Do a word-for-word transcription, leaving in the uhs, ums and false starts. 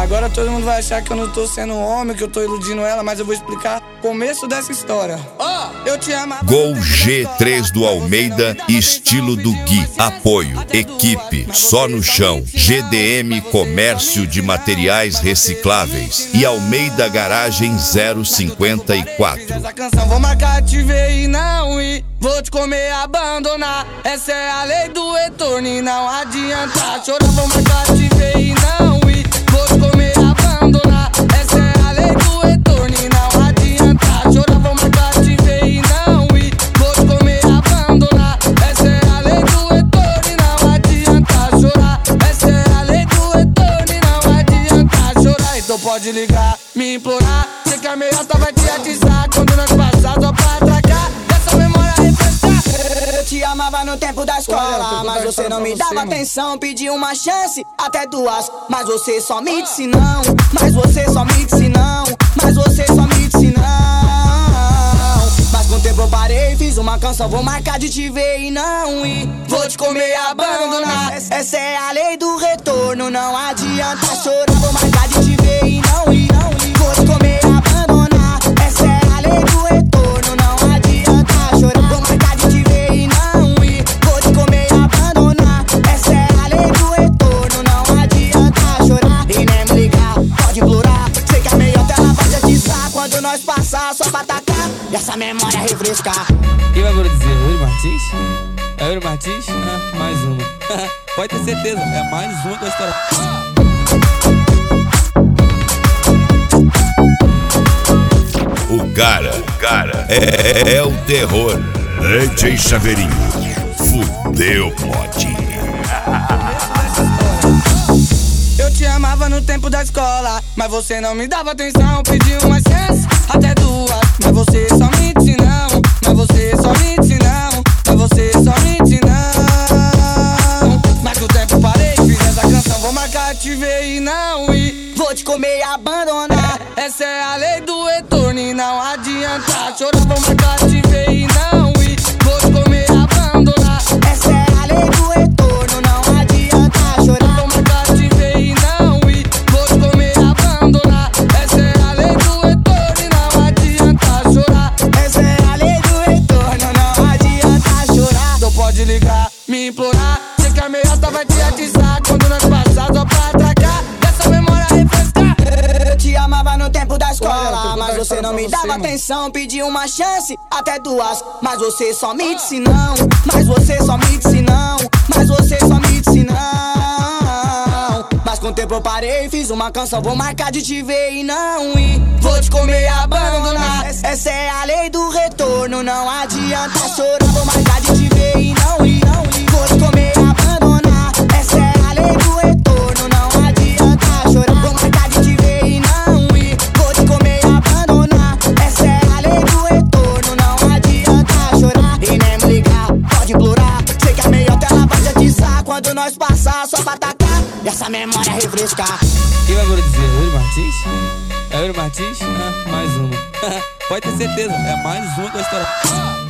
Agora todo mundo vai achar que eu não tô sendo homem, que eu tô iludindo ela, mas eu vou explicar o começo dessa história. Oh, eu te amava. Gol G três do Almeida, estilo do Gui. Apoio, equipe, só no chão. G D M Comércio de Materiais Recicláveis e Almeida Garagem zero cinquenta e quatro. Essa canção vou marcar, te ver e não ir. Vou te comer, abandonar. Essa é a lei do retorno e não adianta chorar. Vou marcar, te ver e não ir. Vou te comer, abandonar. Essa é a lei do retorno e não adianta chorar. Vou marcar, te ver e não ir. Vou te comer, abandonar. Essa é a lei do retorno e não adianta chorar. Essa é a lei do retorno e não adianta chorar. Então pode ligar, me implorar. Sei que a meiota vai te atizar quando nós passar só pra atracar. Dessa memória refrescar. Eu te amava no tempo da escola, mas você não me dava atenção. Pedi uma chance, até duas, mas você só me disse não. Mas você só me disse não. Mas você só me disse não. Mas com o tempo eu parei, fiz uma canção, vou marcar de te ver e não ir. Vou te comer e abandonar. Essa é a lei do retorno, não adianta chorar. Vou marcar de te ver e não ir. Vou te comer e abandonar. Essa é a lei do retorno, não adianta chorar. Vou marcar de te ver e não ir. Vou te comer e abandonar. Essa é a lei do retorno, não adianta chorar. E nem me ligar, pode implorar. Sei que a meiota ela vai te atizar quando nós passar só pra atacar e essa memória refrescar. Quem vai agora dizer? Yuri Martins? É Yuri Martins? Ah, mais uma. Pode ter certeza, é mais uma da história. O cara, o cara é, é, é o terror. D J Chaveirinho, fudeu, pote. Eu te amava no tempo da escola, mas você não me dava atenção. Pedi uma chance, até duas, mas você só me disse não. Mas você só me disse não. Mas você só me disse não. Mas com o tempo parei, fiz essa canção, vou marcar, te ver e não ir. Vou te comer e abandonar. Essa é a lei do retorno e não adianta chorar. Vou marcar, te ver e não ir. Vou te comer e abandonar. Essa é a lei do retorno, não adianta chorar. Vou marcar, te ver e não ir. Vou te comer e abandonar. Essa é a lei do retorno e não adianta chorar. Essa é a lei do retorno, não adianta chorar. Então pode ligar, me implorar. Sei que a meiota vai te atizar quando nós passar só pra atracar. Dessa memória refrescar. Eu te amava no tempo da escola, mas você não me dava atenção. Pedi uma chance, até duas, mas você só me disse não. Mas você só me disse não. Mas você só me disse não. Mas com o tempo eu parei, fiz uma canção, vou marcar de te ver e não ir. Vou te comer e abandonar. Essa é a lei do retorno, não adianta chorar. Vou marcar de te ver e não ir. Vou te comer e abandonar. Essa é a lei do retorno, não adianta chorar. Vou marcar de te ver e não ir. Vou te comer e abandonar. Essa é a lei do retorno, não adianta chorar. E nem me ligar, pode implorar. Sei que a meiota ela vai te atizar quando nós passar só pra atacar e essa memória refrescar. Quem vai agora dizer? Yuri Martins? É Yuri Martins? Ah, mais uma. Pode ter certeza, é mais uma da história.